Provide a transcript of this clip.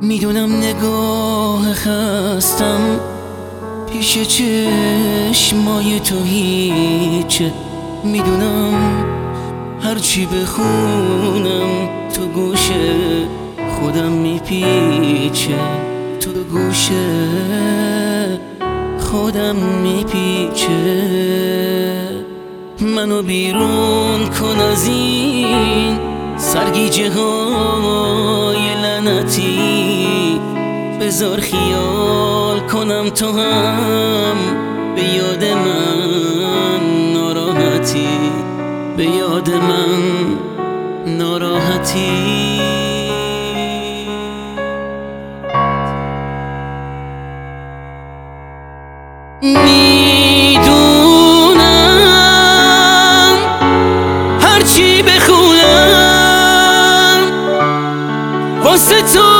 میدونم نگاه خستم پیش چشمای تو هیچه. میدونم هرچی بخونم تو گوش خودم میپیچه، تو گوش خودم میپیچه. منو بیرون کن از این سرگیجه های لعنتی، بذار خیال کنم تو هم به یاد من ناراحتی، به یاد من ناراحتی. میدونم هرچی بخونم واسه تو